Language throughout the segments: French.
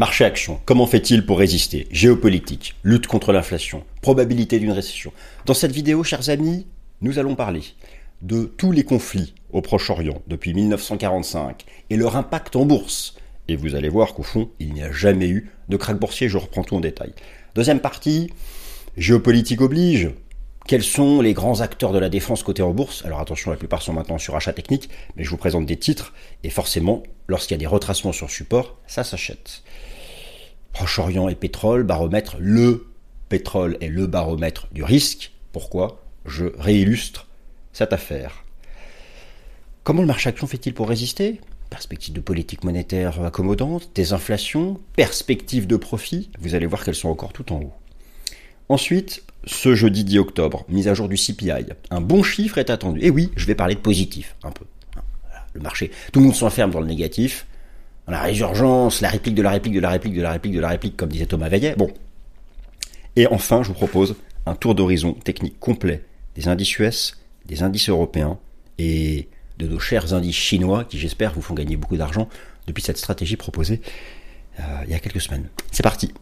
Marché-action, comment fait-il pour résister? Géopolitique, lutte contre l'inflation, probabilité d'une récession. Dans cette vidéo, chers amis, nous allons parler de tous les conflits au Proche-Orient depuis 1945 et leur impact en bourse. Et vous allez voir qu'au fond, il n'y a jamais eu de krach boursier, je reprends tout en détail. Deuxième partie, géopolitique oblige. Quels sont les grands acteurs de la défense cotés en bourse? Alors attention, la plupart sont maintenant sur achat technique, mais je vous présente des titres, et forcément, lorsqu'il y a des retracements sur support, ça s'achète. Proche-Orient et pétrole, baromètre, le pétrole est le baromètre du risque. Pourquoi? Je réillustre cette affaire. Comment le marché action fait-il pour résister? Perspective de politique monétaire accommodante, désinflation, perspective de profit, vous allez voir qu'elles sont encore tout en haut. Ensuite, ce jeudi 10 octobre, mise à jour du CPI. Un bon chiffre est attendu. Et oui, je vais parler de positif, un peu. Le marché, tout le monde s'enferme dans le négatif. Dans la résurgence, la réplique de la réplique de la réplique de la réplique de la réplique, comme disait Thomas Veillet. Bon. Et enfin, je vous propose un tour d'horizon technique complet des indices US, des indices européens et de nos chers indices chinois qui, j'espère, vous font gagner beaucoup d'argent depuis cette stratégie proposée il y a quelques semaines. C'est parti.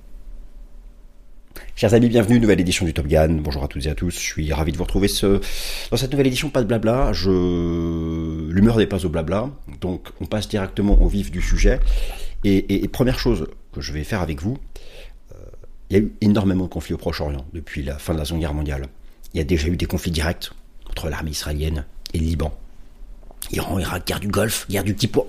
Chers amis, bienvenue, nouvelle édition du Top Gun. Bonjour à toutes et à tous, je suis ravi de vous retrouver dans cette nouvelle édition. Pas de blabla, l'humeur n'est pas au blabla, donc on passe directement au vif du sujet. Et première chose que je vais faire avec vous, il y a eu énormément de conflits au Proche-Orient depuis la fin de la Seconde Guerre mondiale. Il y a déjà eu des conflits directs entre l'armée israélienne et le Liban. Iran, Irak, guerre du Golfe, guerre du Petit Pois.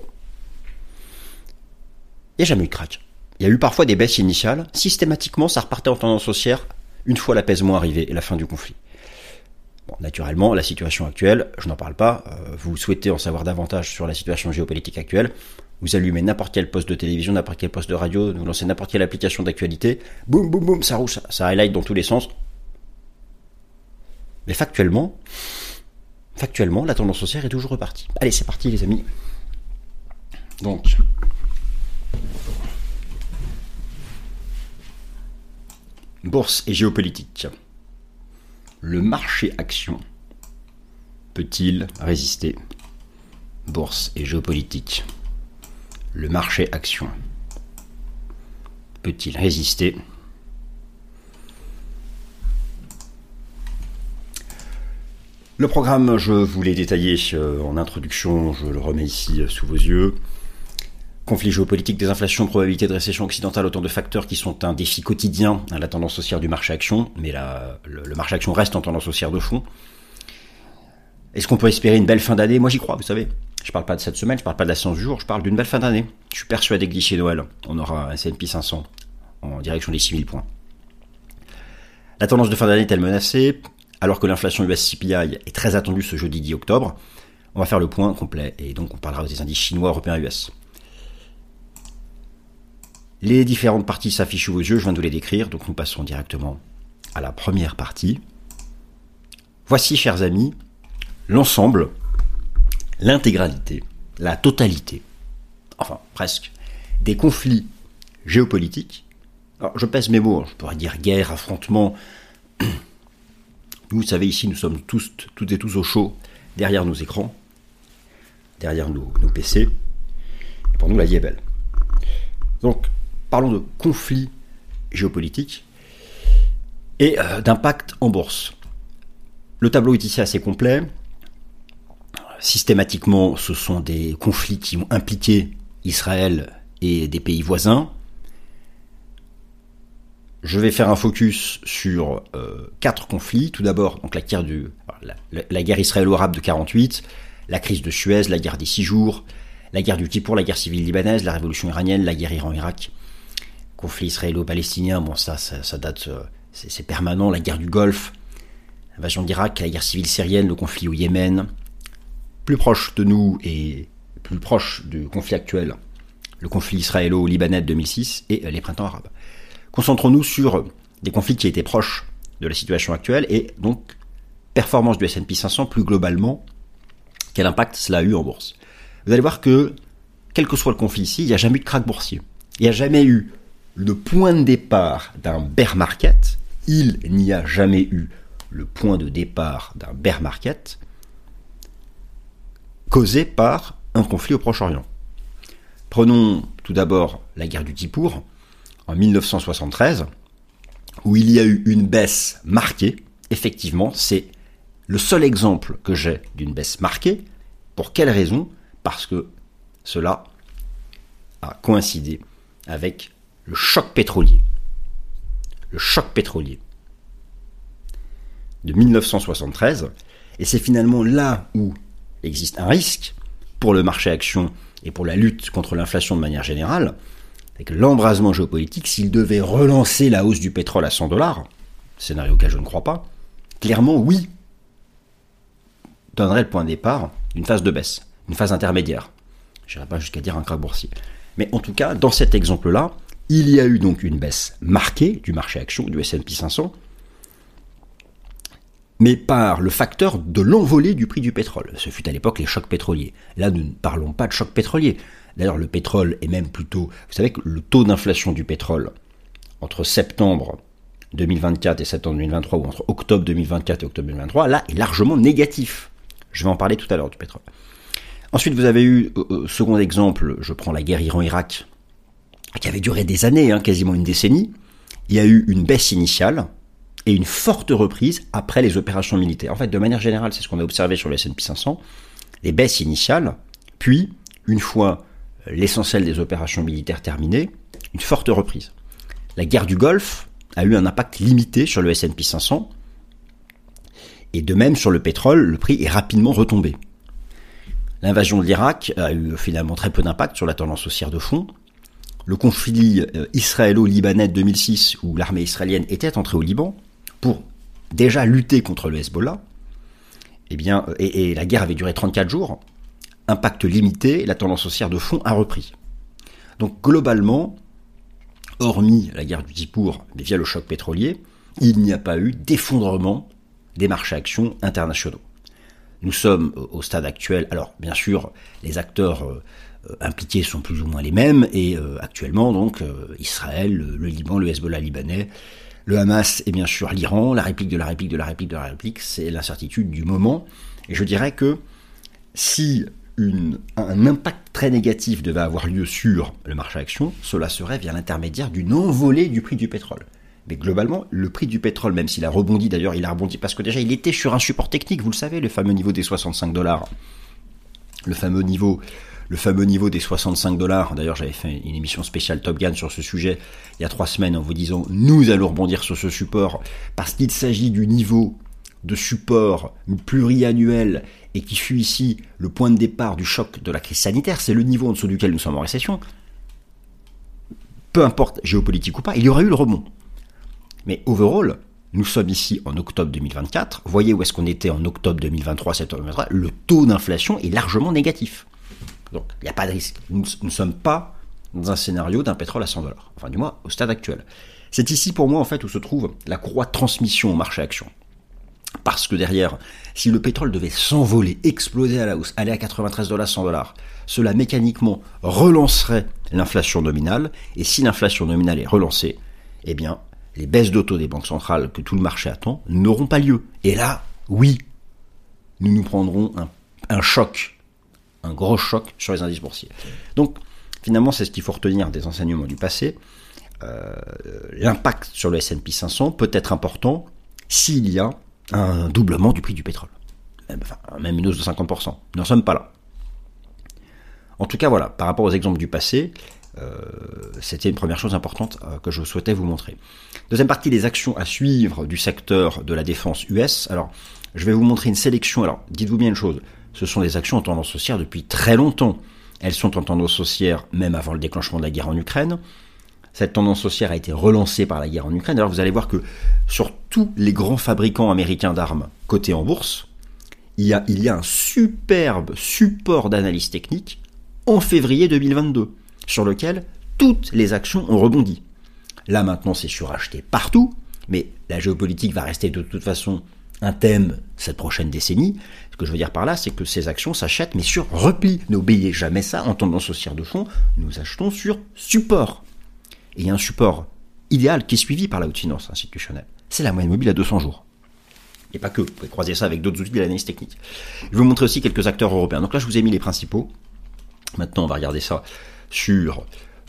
Il n'y a jamais eu de krach. Il y a eu parfois des baisses initiales. Systématiquement, ça repartait en tendance haussière une fois l'apaisement arrivé et la fin du conflit. Bon, naturellement, la situation actuelle, je n'en parle pas. Vous souhaitez en savoir davantage sur la situation géopolitique actuelle, vous allumez n'importe quel poste de télévision, n'importe quel poste de radio, vous lancez n'importe quelle application d'actualité, boum, boum, boum, ça rouge, ça highlight dans tous les sens. Mais factuellement, la tendance haussière est toujours repartie. Allez, c'est parti les amis. Donc, bourse et géopolitique. Le marché action peut-il résister? Bourse et géopolitique. Le marché action peut-il résister? Le programme, je vous l'ai détaillé en introduction, je le remets ici sous vos yeux. Conflit géopolitique, désinflation, probabilité de récession occidentale, autant de facteurs qui sont un défi quotidien à la tendance haussière du marché action, mais le marché action reste en tendance haussière de fond. Est-ce qu'on peut espérer une belle fin d'année? Moi j'y crois, vous savez. Je parle pas de cette semaine, je parle pas de la séance du jour, je parle d'une belle fin d'année. Je suis persuadé que d'ici Noël, on aura un S&P 500 en direction des 6000 points. La tendance de fin d'année est-elle menacée? Alors que l'inflation US CPI est très attendue ce jeudi 10 octobre, on va faire le point complet, et donc on parlera des indices chinois, européens, US. Les différentes parties s'affichent sous vos yeux, je viens de vous les décrire, donc nous passons directement à la première partie. Voici, chers amis, l'ensemble, l'intégralité, la totalité, enfin presque, des conflits géopolitiques. Alors je pèse mes mots, je pourrais dire guerre, affrontement. Vous savez, ici nous sommes toutes et tous au chaud, derrière nos écrans, derrière nos PC, et pour nous la vie est belle. Donc, parlons de conflits géopolitiques et d'impact en bourse. Le tableau est ici assez complet. Systématiquement, ce sont des conflits qui ont impliqué Israël et des pays voisins. Je vais faire un focus sur 4 conflits. Tout d'abord, donc la guerre israélo-arabe de 48, la crise de Suez, la guerre des 6 jours, la guerre du Kippour, la guerre civile libanaise, la révolution iranienne, la guerre Iran-Irak, conflit israélo-palestinien, bon ça date, c'est permanent, la guerre du Golfe, l'invasion d'Irak, la guerre civile syrienne, le conflit au Yémen, plus proche de nous et plus proche du conflit actuel, le conflit israélo-libanais de 2006 et les printemps arabes. Concentrons-nous sur des conflits qui étaient proches de la situation actuelle et donc performance du S&P 500 plus globalement, quel impact cela a eu en bourse. Vous allez voir que, quel que soit le conflit ici, il n'y a jamais eu de krach boursier. Il n'y a jamais eu le point de départ d'un bear market. Il n'y a jamais eu le point de départ d'un bear market causé par un conflit au Proche-Orient. Prenons tout d'abord la guerre du Kippour. en 1973, où il y a eu une baisse marquée. Effectivement, c'est le seul exemple que j'ai d'une baisse marquée. Pour quelle raison ? Parce que cela a coïncidé avec le choc pétrolier. Le choc pétrolier de 1973. Et c'est finalement là où existe un risque pour le marché action et pour la lutte contre l'inflation de manière générale. C'est que l'embrasement géopolitique, s'il devait relancer la hausse du pétrole à $100, scénario auquel je ne crois pas, clairement, oui, donnerait le point de départ d'une phase de baisse, une phase intermédiaire. Je n'irai pas jusqu'à dire un krach boursier. Mais en tout cas, dans cet exemple-là, il y a eu donc une baisse marquée du marché action, du S&P 500, mais par le facteur de l'envolée du prix du pétrole. Ce fut à l'époque les chocs pétroliers. Là, nous ne parlons pas de choc pétrolier. D'ailleurs, le pétrole est même plutôt... Vous savez que le taux d'inflation du pétrole entre septembre 2024 et septembre 2023, ou entre octobre 2024 et octobre 2023, là, est largement négatif. Je vais en parler tout à l'heure du pétrole. Ensuite, vous avez eu, second exemple, je prends la guerre Iran-Irak, qui avait duré des années, quasiment une décennie. Il y a eu une baisse initiale et une forte reprise après les opérations militaires. En fait, de manière générale, c'est ce qu'on a observé sur le S&P 500, les baisses initiales, puis, une fois l'essentiel des opérations militaires terminées, une forte reprise. La guerre du Golfe a eu un impact limité sur le S&P 500, et de même sur le pétrole, le prix est rapidement retombé. L'invasion de l'Irak a eu finalement très peu d'impact sur la tendance haussière de fond. Le conflit israélo-libanais de 2006, où l'armée israélienne était entrée au Liban pour déjà lutter contre le Hezbollah, et la guerre avait duré 34 jours, impact limité, la tendance haussière de fond a repris. Donc globalement, hormis la guerre du Kippour, mais via le choc pétrolier, il n'y a pas eu d'effondrement des marchés actions internationaux. Nous sommes au stade actuel, alors bien sûr, les acteurs impliqués sont plus ou moins les mêmes, et actuellement, donc, Israël, le Liban, le Hezbollah libanais, le Hamas et bien sûr l'Iran, la réplique de la réplique de la réplique de la réplique, c'est l'incertitude du moment. Et je dirais que si un impact très négatif devait avoir lieu sur le marché action, cela serait via l'intermédiaire d'une envolée du prix du pétrole. Mais globalement, le prix du pétrole, même s'il a rebondi, d'ailleurs il a rebondi parce que déjà il était sur un support technique, vous le savez, le fameux niveau des $65. Le fameux niveau des $65. D'ailleurs, j'avais fait une émission spéciale Top Gun sur ce sujet il y a 3 semaines en vous disant nous allons rebondir sur ce support parce qu'il s'agit du niveau de support pluriannuel et qui fut ici le point de départ du choc de la crise sanitaire. C'est le niveau en dessous duquel nous sommes en récession. Peu importe géopolitique ou pas, il y aura eu le rebond. Mais overall, nous sommes ici en octobre 2024. Voyez où est-ce qu'on était en octobre 2023, septembre 2023. Le taux d'inflation est largement négatif. Donc, il n'y a pas de risque. Nous ne sommes pas dans un scénario d'un pétrole à $100. Enfin, du moins, au stade actuel. C'est ici, pour moi, en fait, où se trouve la courroie de transmission au marché action. Parce que derrière, si le pétrole devait s'envoler, exploser à la hausse, aller à $93, $100, cela mécaniquement relancerait l'inflation nominale. Et si l'inflation nominale est relancée, eh bien, les baisses de taux des banques centrales que tout le marché attend n'auront pas lieu. Et là, oui, nous prendrons un choc, un gros choc sur les indices boursiers. Donc, finalement, c'est ce qu'il faut retenir des enseignements du passé. L'impact sur le S&P 500 peut être important s'il y a un doublement du prix du pétrole. Même une hausse de 50%. Nous n'en sommes pas là. En tout cas, voilà, par rapport aux exemples du passé, c'était une première chose importante que je souhaitais vous montrer. Deuxième partie, les actions à suivre du secteur de la défense US. Alors, je vais vous montrer une sélection. Alors, dites-vous bien une chose, ce sont des actions en tendance haussière depuis très longtemps. Elles sont en tendance haussière même avant le déclenchement de la guerre en Ukraine. Cette tendance haussière a été relancée par la guerre en Ukraine. Alors, vous allez voir que sur tous les grands fabricants américains d'armes cotés en bourse, il y a un superbe support d'analyse technique en février 2022. Sur lequel toutes les actions ont rebondi. Là maintenant c'est suracheté partout, mais la géopolitique va rester de toute façon un thème cette prochaine décennie. Ce que je veux dire par là, c'est que ces actions s'achètent mais sur repli. N'oubliez jamais ça, en tendance haussière de fond, nous achetons sur support. Et il y a un support idéal qui est suivi par la haute finance institutionnelle. C'est la moyenne mobile à 200 jours. Et pas que, vous pouvez croiser ça avec d'autres outils de l'analyse technique. Je vais vous montrer aussi quelques acteurs européens. Donc là je vous ai mis les principaux. Maintenant on va regarder ça sur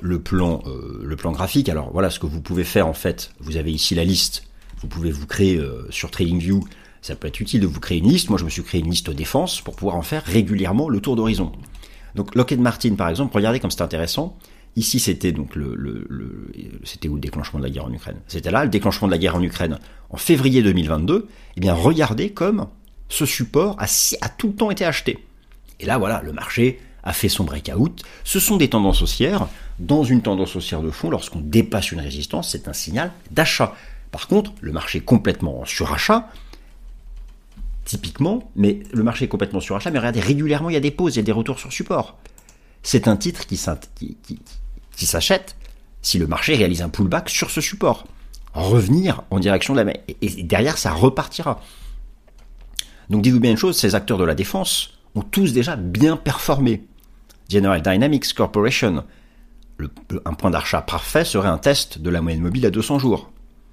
le plan graphique. Alors voilà ce que vous pouvez faire en fait. Vous avez ici la liste. Vous pouvez vous créer sur TradingView. Ça peut être utile de vous créer une liste. Moi, je me suis créé une liste défense pour pouvoir en faire régulièrement le tour d'horizon. Donc Lockheed Martin, par exemple, regardez comme c'est intéressant. Ici, c'était donc c'était où le déclenchement de la guerre en Ukraine? C'était là, le déclenchement de la guerre en Ukraine en février 2022. Eh bien, regardez comme ce support a tout le temps été acheté. Et là, voilà, le marché a fait son breakout. Ce sont des tendances haussières. Dans une tendance haussière de fond, lorsqu'on dépasse une résistance, c'est un signal d'achat. Par contre, le marché est complètement en surachat, typiquement, mais le marché est complètement surachat, mais regardez, régulièrement, il y a des pauses, il y a des retours sur support. C'est un titre qui s'achète si le marché réalise un pullback sur ce support. Revenir en direction de la... Et derrière, ça repartira. Donc, dites-vous bien une chose, ces acteurs de la défense ont tous déjà bien performé. General Dynamics Corporation, un point d'achat parfait serait un test de la moyenne mobile à 200 jours.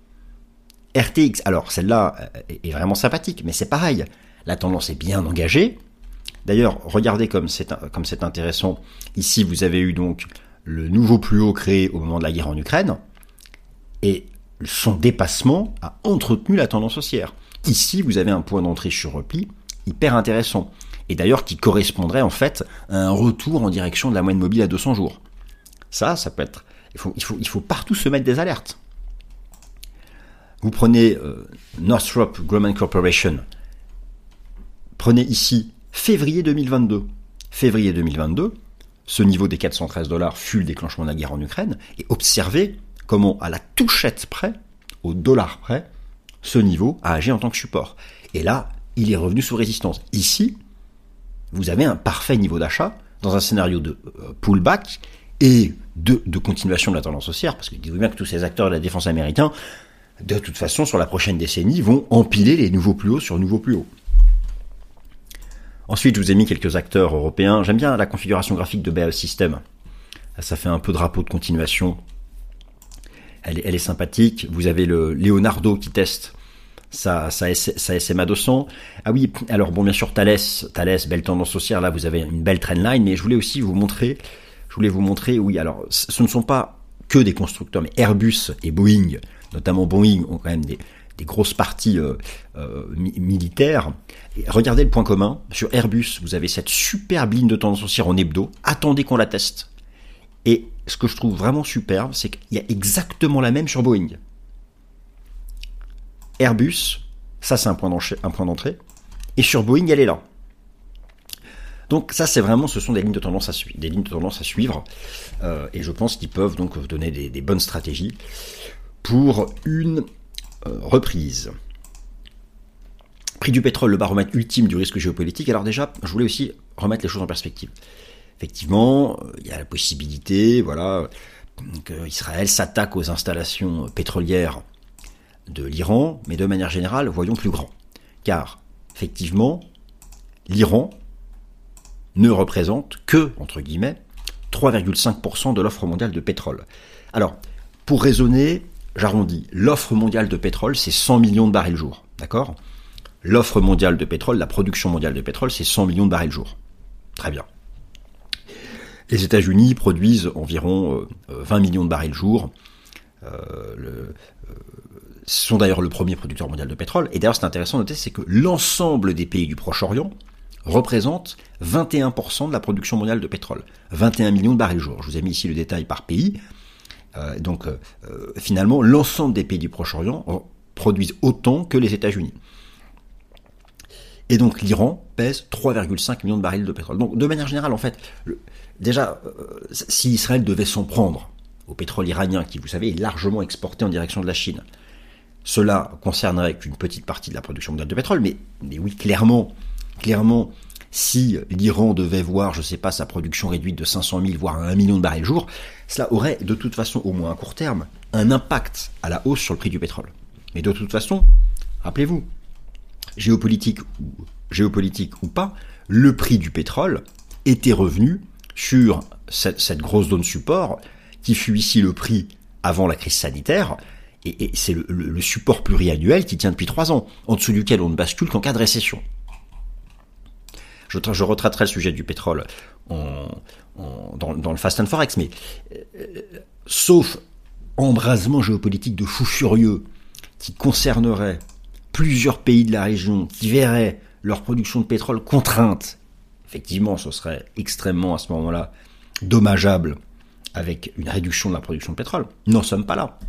RTX, alors celle-là est vraiment sympathique, mais c'est pareil. La tendance est bien engagée. D'ailleurs, regardez comme c'est intéressant. Ici, vous avez eu donc le nouveau plus haut créé au moment de la guerre en Ukraine, et son dépassement a entretenu la tendance haussière. Ici, vous avez un point d'entrée sur repli hyper intéressant, et d'ailleurs qui correspondrait en fait à un retour en direction de la moyenne mobile à 200 jours. Ça peut être... Il faut partout se mettre des alertes. Vous prenez Northrop Grumman Corporation, prenez ici février 2022. Février 2022, ce niveau des $413 fut le déclenchement de la guerre en Ukraine, et observez comment, à la touchette près, au dollar près, ce niveau a agi en tant que support. Et là, il est revenu sous résistance. Ici, vous avez un parfait niveau d'achat dans un scénario de pullback et de continuation de la tendance haussière, parce que dites-vous bien que tous ces acteurs de la défense américains, de toute façon, sur la prochaine décennie, vont empiler les nouveaux plus hauts sur nouveaux plus hauts. Ensuite, je vous ai mis quelques acteurs européens. J'aime bien la configuration graphique de BAE Systems. Ça fait un peu drapeau de continuation. Elle est sympathique. Vous avez le Leonardo qui teste sa SMA 200. Ah oui, alors bon, bien sûr, Thales, belle tendance haussière. Là, vous avez une belle trendline, mais je voulais vous montrer, oui, alors, ce ne sont pas que des constructeurs, mais Airbus et Boeing, notamment Boeing, ont quand même des grosses parties militaires. Et regardez le point commun. Sur Airbus, vous avez cette superbe ligne de tendance haussière en hebdo. Attendez qu'on la teste. Et ce que je trouve vraiment superbe, c'est qu'il y a exactement la même sur Boeing. Airbus, ça c'est un point d'entrée. Et sur Boeing, elle est là. Donc ça, c'est vraiment, ce sont des lignes de tendance à suivre. Et je pense qu'ils peuvent donc donner des bonnes stratégies pour une reprise. Prix du pétrole, le baromètre ultime du risque géopolitique. Alors déjà, je voulais aussi remettre les choses en perspective. Effectivement, il y a la possibilité, voilà, qu'Israël s'attaque aux installations pétrolières de l'Iran, mais de manière générale, voyons plus grand. Car, effectivement, l'Iran ne représente que, entre guillemets, 3,5% de l'offre mondiale de pétrole. Alors, pour raisonner, j'arrondis, l'offre mondiale de pétrole, c'est 100 millions de barils jour, d'accord ? L'offre mondiale de pétrole, la production mondiale de pétrole, c'est 100 millions de barils jour. Très bien. Les États-Unis produisent environ 20 millions de barils jour. Sont d'ailleurs le premier producteur mondial de pétrole. Et d'ailleurs, c'est intéressant de noter, c'est que l'ensemble des pays du Proche-Orient représente 21% de la production mondiale de pétrole. 21 millions de barils jour. Je vous ai mis ici le détail par pays. Finalement, l'ensemble des pays du Proche-Orient produisent autant que les États-Unis. Et donc l'Iran pèse 3,5 millions de barils de pétrole. Donc de manière générale, en fait, si Israël devait s'en prendre au pétrole iranien, qui, vous savez, est largement exporté en direction de la Chine, cela concernerait qu'une petite partie de la production mondiale de pétrole, mais oui, clairement, si l'Iran devait voir, je sais pas, sa production réduite de 500 000, voire à 1 million de barils jour, cela aurait de toute façon, au moins à court terme, un impact à la hausse sur le prix du pétrole. Mais de toute façon, rappelez-vous, géopolitique ou pas, le prix du pétrole était revenu sur cette grosse zone support qui fut ici le prix avant la crise sanitaire, et c'est le support pluriannuel qui tient depuis 3 ans, en dessous duquel on ne bascule qu'en cas de récession. Je retraiterai le sujet du pétrole dans le Fast and Forex, mais sauf embrasement géopolitique de fous furieux qui concernerait plusieurs pays de la région, qui verraient leur production de pétrole contrainte, effectivement, ce serait extrêmement, à ce moment-là, dommageable avec une réduction de la production de pétrole. Nous n'en sommes pas là.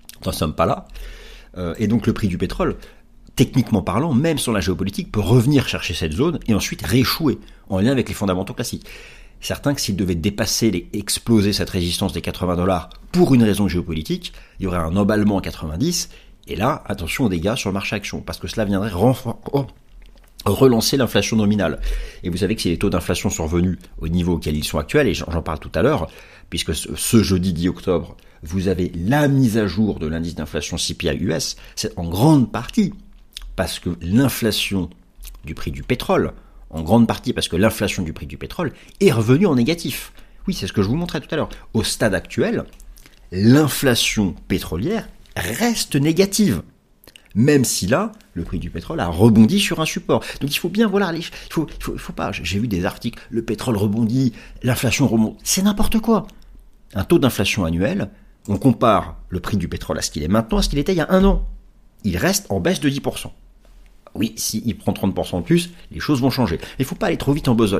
Et donc le prix du pétrole, techniquement parlant, même sur la géopolitique, peut revenir chercher cette zone et ensuite rééchouer en lien avec les fondamentaux classiques. Certains que s'ils devaient dépasser, exploser cette résistance des $80 pour une raison géopolitique, il y aurait un emballement à 90, et là, attention aux dégâts sur le marché action, parce que cela viendrait relancer l'inflation nominale. Et vous savez que si les taux d'inflation sont revenus au niveau auquel ils sont actuels, et j'en parle tout à l'heure, puisque ce jeudi 10 octobre, vous avez la mise à jour de l'indice d'inflation CPI US, c'est en grande partie parce que l'inflation du prix du pétrole, en grande partie parce que l'inflation du prix du pétrole est revenue en négatif. Oui, c'est ce que je vous montrais tout à l'heure. Au stade actuel, l'inflation pétrolière reste négative. Même si là, le prix du pétrole a rebondi sur un support. Donc il faut bien voir il faut pas. J'ai vu des articles, le pétrole rebondit, l'inflation remonte. C'est n'importe quoi. Un taux d'inflation annuel, on compare le prix du pétrole à ce qu'il est maintenant, à ce qu'il était il y a un an. Il reste en baisse de 10%. Oui, s'il prend 30% de plus, les choses vont changer. Il ne faut pas aller trop vite en besogne.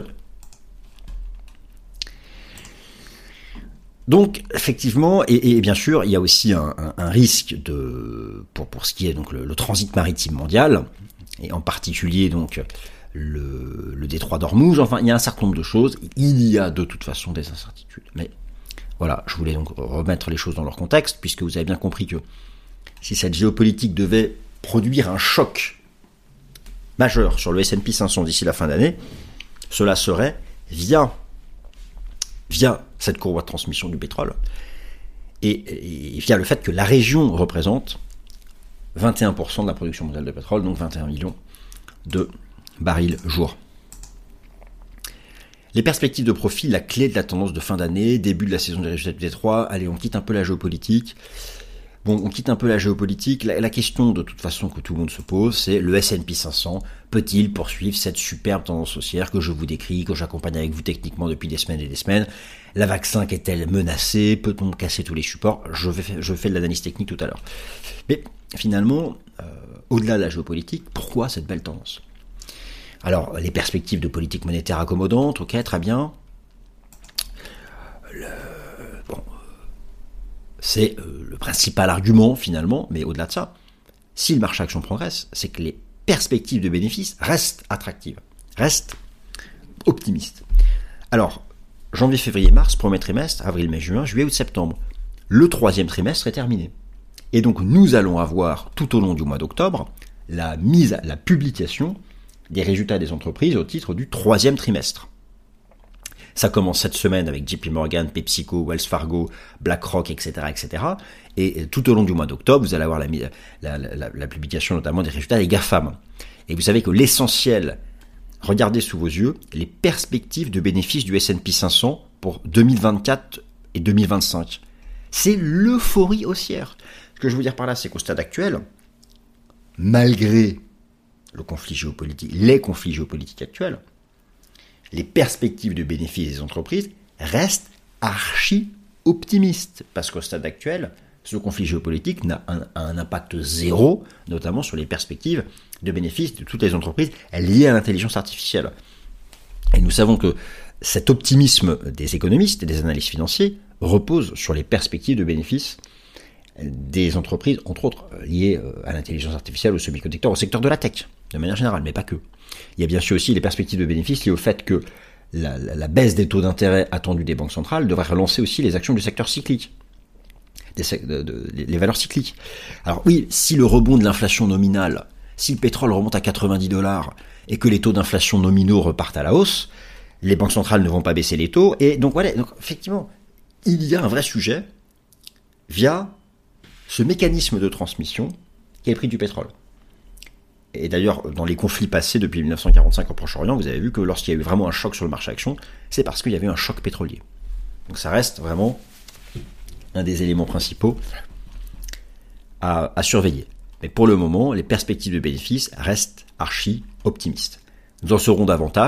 Donc, effectivement, et bien sûr, il y a aussi un risque pour ce qui est donc le transit maritime mondial, et en particulier donc le détroit d'Ormuz. Enfin, il y a un certain nombre de choses. Il y a de toute façon des incertitudes. Mais voilà, je voulais donc remettre les choses dans leur contexte, puisque vous avez bien compris que si cette géopolitique devait produire un choc majeur sur le S&P 500 d'ici la fin d'année, cela serait via cette courroie de transmission du pétrole et via le fait que la région représente 21% de la production mondiale de pétrole, donc 21 millions de barils jour. Les perspectives de profit, la clé de la tendance de fin d'année, début de la saison des résultats du Détroit. Allez, on quitte un peu la géopolitique. La question de toute façon que tout le monde se pose, c'est le S&P 500 peut-il poursuivre cette superbe tendance haussière que je vous décris, que j'accompagne avec vous techniquement depuis des semaines et des semaines? La vague 5 est-elle menacée? Peut-on casser tous les supports? Je fais de l'analyse technique tout à l'heure. Mais finalement, au-delà de la géopolitique, pourquoi cette belle tendance? Alors, les perspectives de politique monétaire accommodantes, ok, très bien. C'est le principal argument finalement, mais au-delà de ça, si le marché action progresse, c'est que les perspectives de bénéfices restent attractives, restent optimistes. Alors, janvier, février, mars, premier trimestre, avril, mai, juin, juillet, août, septembre, le troisième trimestre est terminé. Et donc nous allons avoir tout au long du mois d'octobre la publication des résultats des entreprises au titre du troisième trimestre. Ça commence cette semaine avec JP Morgan, PepsiCo, Wells Fargo, BlackRock, etc., etc. Et tout au long du mois d'octobre, vous allez avoir la publication notamment des résultats des GAFAM. Et vous savez que l'essentiel, regardez sous vos yeux, les perspectives de bénéfices du S&P 500 pour 2024 et 2025. C'est l'euphorie haussière. Ce que je veux dire par là, c'est qu'au stade actuel, malgré les conflits géopolitiques actuels, les perspectives de bénéfices des entreprises restent archi optimistes. Parce qu'au stade actuel, ce conflit géopolitique n'a un impact zéro, notamment sur les perspectives de bénéfices de toutes les entreprises liées à l'intelligence artificielle. Et nous savons que cet optimisme des économistes et des analystes financiers repose sur les perspectives de bénéfices des entreprises, entre autres liées à l'intelligence artificielle, aux semi-conducteurs, au secteur de la tech, de manière générale, mais pas que. Il y a bien sûr aussi les perspectives de bénéfices liées au fait que la baisse des taux d'intérêt attendus des banques centrales devrait relancer aussi les actions du secteur cyclique, les valeurs cycliques. Alors oui, si le rebond de l'inflation nominale, si le pétrole remonte à $90 et que les taux d'inflation nominaux repartent à la hausse, les banques centrales ne vont pas baisser les taux. Et donc voilà, donc effectivement, il y a un vrai sujet via ce mécanisme de transmission qui est le prix du pétrole. Et d'ailleurs, dans les conflits passés depuis 1945 au Proche-Orient, vous avez vu que lorsqu'il y a eu vraiment un choc sur le marché action, c'est parce qu'il y avait eu un choc pétrolier. Donc ça reste vraiment un des éléments principaux à surveiller. Mais pour le moment, les perspectives de bénéfices restent archi optimistes. Nous en saurons davantage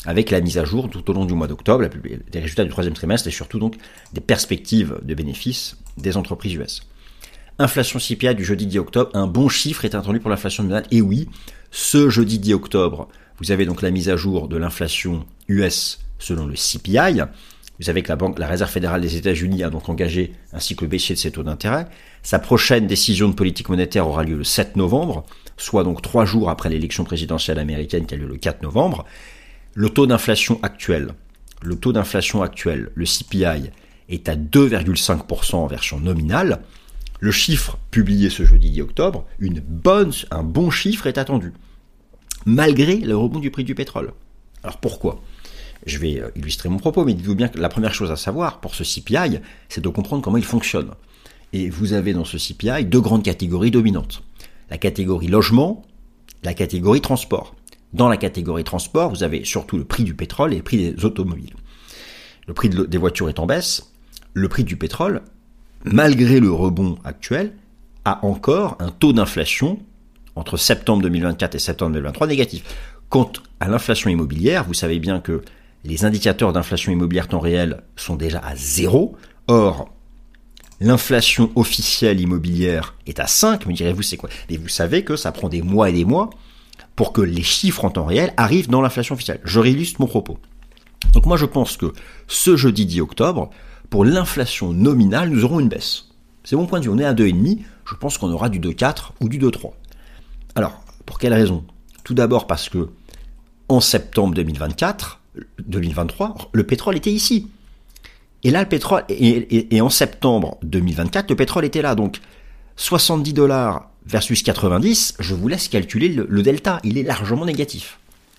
avec la mise à jour tout au long du mois d'octobre, des résultats du troisième trimestre et surtout donc des perspectives de bénéfices des entreprises US. Inflation CPI du jeudi 10 octobre, un bon chiffre est attendu pour l'inflation nominale. Et oui, ce jeudi 10 octobre, vous avez donc la mise à jour de l'inflation US selon le CPI. Vous savez que la Réserve fédérale des États-Unis a donc engagé un cycle baissier de ses taux d'intérêt. Sa prochaine décision de politique monétaire aura lieu le 7 novembre, soit donc 3 jours après l'élection présidentielle américaine qui a lieu le 4 novembre. Le taux d'inflation actuel, le CPI, est à 2,5% en version nominale. Le chiffre publié ce jeudi 10 octobre, un bon chiffre est attendu, malgré le rebond du prix du pétrole. Alors pourquoi ? Je vais illustrer mon propos, mais dites-vous bien que la première chose à savoir pour ce CPI, c'est de comprendre comment il fonctionne. Et vous avez dans ce CPI 2 grandes catégories dominantes. La catégorie logement, la catégorie transport. Dans la catégorie transport, vous avez surtout le prix du pétrole et le prix des automobiles. Le prix des voitures est en baisse. Le prix du pétrole, malgré le rebond actuel, a encore un taux d'inflation entre septembre 2024 et septembre 2023 négatif. Quant à l'inflation immobilière, vous savez bien que les indicateurs d'inflation immobilière temps réel sont déjà à 0. Or, l'inflation officielle immobilière est à 5. Me direz-vous, c'est quoi ? Mais vous savez que ça prend des mois et des mois pour que les chiffres en temps réel arrivent dans l'inflation officielle. Je réillustre mon propos. Donc moi, je pense que ce jeudi 10 octobre, pour l'inflation nominale, nous aurons une baisse. C'est mon point de vue. On est à 2,5. Je pense qu'on aura du 2,4 ou du 2,3. Alors, pour quelle raison ? Tout d'abord parce que en septembre 2023, le pétrole était ici. Et là, le pétrole, et en septembre 2024, le pétrole était là. Donc, $70 versus 90, je vous laisse calculer le delta. Il est largement négatif.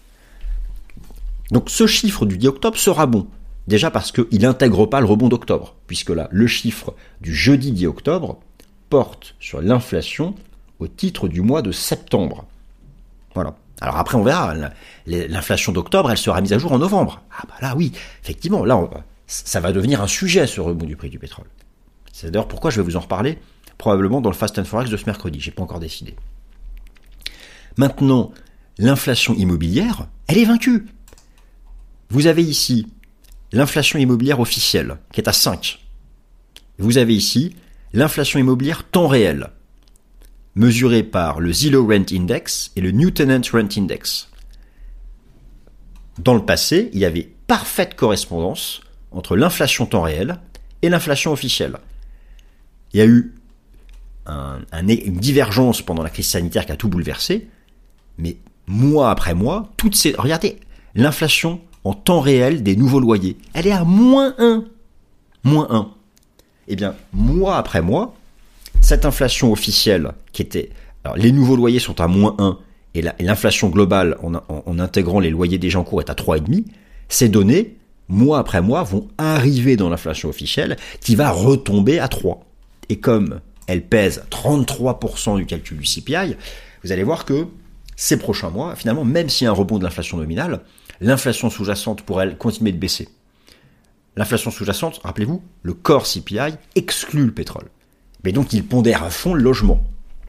Donc, ce chiffre du 10 octobre sera bon. Déjà parce qu'il n'intègre pas le rebond d'octobre. Puisque là, le chiffre du jeudi 10 octobre porte sur l'inflation au titre du mois de septembre. Voilà. Alors après, on verra. L'inflation d'octobre, elle sera mise à jour en novembre. Ah bah là, oui. Effectivement, là, ça va devenir un sujet, ce rebond du prix du pétrole. C'est d'ailleurs pourquoi je vais vous en reparler, probablement dans le Fast and Forex de ce mercredi. J'ai pas encore décidé. Maintenant, l'inflation immobilière, elle est vaincue. Vous avez ici l'inflation immobilière officielle, qui est à 5. Vous avez ici l'inflation immobilière temps réel, mesurée par le Zillow Rent Index et le New Tenant Rent Index. Dans le passé, il y avait parfaite correspondance entre l'inflation temps réel et l'inflation officielle. Il y a eu une divergence pendant la crise sanitaire qui a tout bouleversé, mais mois après mois, regardez, l'inflation en temps réel des nouveaux loyers, elle est à -1. -1. Eh bien, mois après mois, cette inflation officielle qui était... Alors, les nouveaux loyers sont à -1 et l'inflation globale en intégrant les loyers déjà en cours est à 3,5. Ces données, mois après mois, vont arriver dans l'inflation officielle qui va retomber à 3. Et comme elle pèse 33% du calcul du CPI, vous allez voir que ces prochains mois, finalement, même s'il y a un rebond de l'inflation nominale, l'inflation sous-jacente pourrait continuer de baisser. L'inflation sous-jacente, rappelez-vous, le core CPI exclut le pétrole. Mais donc il pondère à fond le logement.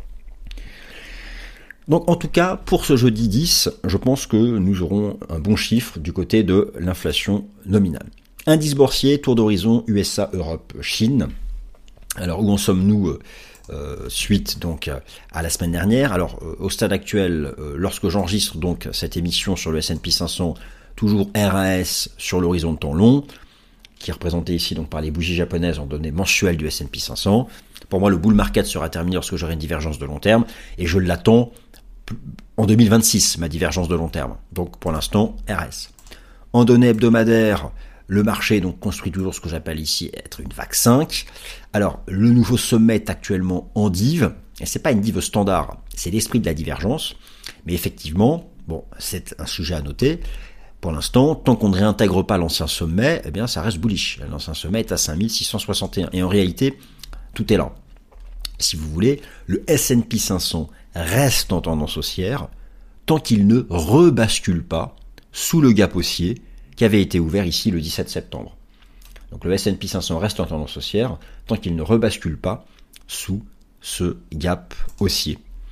Donc en tout cas, pour ce jeudi 10, je pense que nous aurons un bon chiffre du côté de l'inflation nominale. Indice boursier, tour d'horizon, USA, Europe, Chine. Alors où en sommes-nous suite donc à la semaine dernière? Alors au stade actuel, lorsque j'enregistre donc cette émission sur le S&P 500, toujours RAS sur l'horizon de temps long, qui est représenté ici donc par les bougies japonaises en données mensuelles du S&P 500. Pour moi, le bull market sera terminé lorsque j'aurai une divergence de long terme, et je l'attends en 2026, ma divergence de long terme. Donc pour l'instant, RS. En données hebdomadaires, le marché donc construit toujours ce que j'appelle ici être une vague 5. Alors, le nouveau sommet est actuellement en div, et c'est pas une div standard, c'est l'esprit de la divergence, mais effectivement, bon, c'est un sujet à noter. Pour l'instant, tant qu'on ne réintègre pas l'ancien sommet, eh bien, ça reste bullish. L'ancien sommet est à 5661. Et en réalité, tout est là. Si vous voulez, le S&P 500 reste en tendance haussière tant qu'il ne rebascule pas sous le gap haussier qui avait été ouvert ici le 17 septembre. Donc le S&P 500 reste en tendance haussière tant qu'il ne rebascule pas sous ce gap haussier.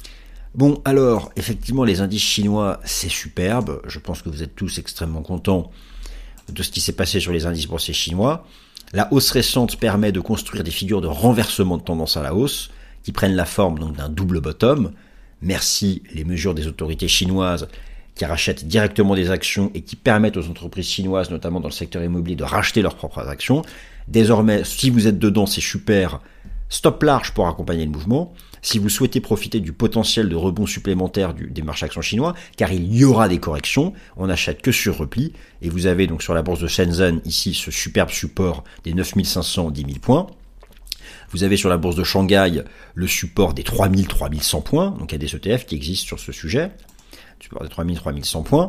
Bon, alors, effectivement, les indices chinois, c'est superbe. Je pense que vous êtes tous extrêmement contents de ce qui s'est passé sur les indices boursiers chinois. La hausse récente permet de construire des figures de renversement de tendance à la hausse, qui prennent la forme donc d'un double bottom. Merci les mesures des autorités chinoises qui rachètent directement des actions et qui permettent aux entreprises chinoises, notamment dans le secteur immobilier, de racheter leurs propres actions. Désormais, si vous êtes dedans, c'est super. Stop large pour accompagner le mouvement. Si vous souhaitez profiter du potentiel de rebond supplémentaire des marchés actions chinois, car il y aura des corrections, on n'achète que sur repli, et vous avez donc sur la bourse de Shenzhen, ici, ce superbe support des 9500, 10 000 points. Vous avez sur la bourse de Shanghai le support des 3000, 3100 points, donc il y a des ETF qui existent sur ce sujet, support des 3000, 3100 points.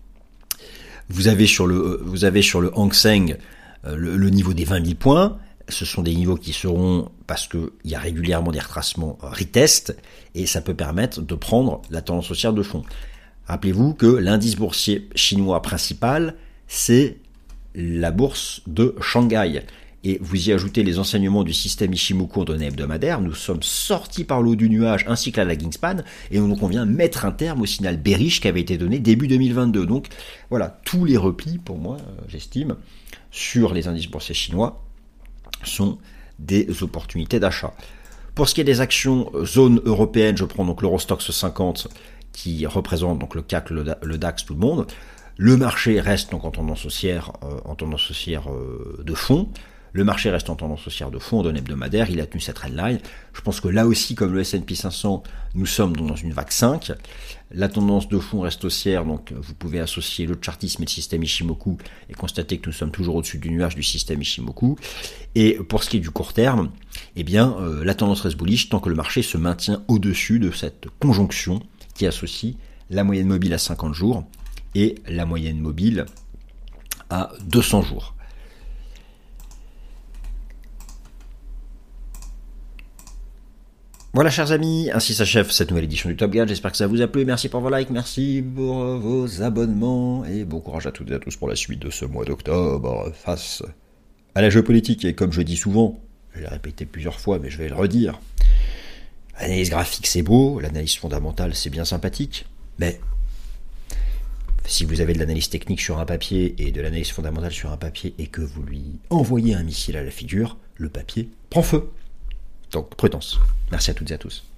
Vous avez sur le Hang Seng le niveau des 20 000 points. Ce sont des niveaux qui seront, parce qu'il y a régulièrement des retracements retest, et ça peut permettre de prendre la tendance haussière de fond. Rappelez-vous que l'indice boursier chinois principal, c'est la bourse de Shanghai. Et vous y ajoutez les enseignements du système Ichimoku en données hebdomadaires, nous sommes sortis par le haut du nuage ainsi que la lagging span, et donc on vient mettre un terme au signal bearish qui avait été donné début 2022. Donc voilà, tous les replis, pour moi, j'estime, sur les indices boursiers chinois, sont des opportunités d'achat. Pour ce qui est des actions zone européenne, je prends donc l'Eurostoxx 50 qui représente donc le CAC, le DAX, tout le monde. Le marché reste donc en tendance haussière de fond. Le marché reste en tendance haussière de fond, en données hebdomadaires, il a tenu cette trendline. Je pense que là aussi, comme le S&P 500, nous sommes dans une vague 5. La tendance de fond reste haussière, donc vous pouvez associer le chartisme et le système Ichimoku et constater que nous sommes toujours au-dessus du nuage du système Ichimoku. Et pour ce qui est du court terme, eh bien, la tendance reste bullish tant que le marché se maintient au-dessus de cette conjonction qui associe la moyenne mobile à 50 jours et la moyenne mobile à 200 jours. Voilà, chers amis, ainsi s'achève cette nouvelle édition du Top Gun. J'espère que ça vous a plu. Merci pour vos likes, merci pour vos abonnements et bon courage à toutes et à tous pour la suite de ce mois d'octobre face à la géopolitique. Et comme je dis souvent, je l'ai répété plusieurs fois, mais je vais le redire, l'analyse graphique c'est beau, l'analyse fondamentale c'est bien sympathique, mais si vous avez de l'analyse technique sur un papier et de l'analyse fondamentale sur un papier et que vous lui envoyez un missile à la figure, le papier prend feu. Donc, prudence. Merci à toutes et à tous.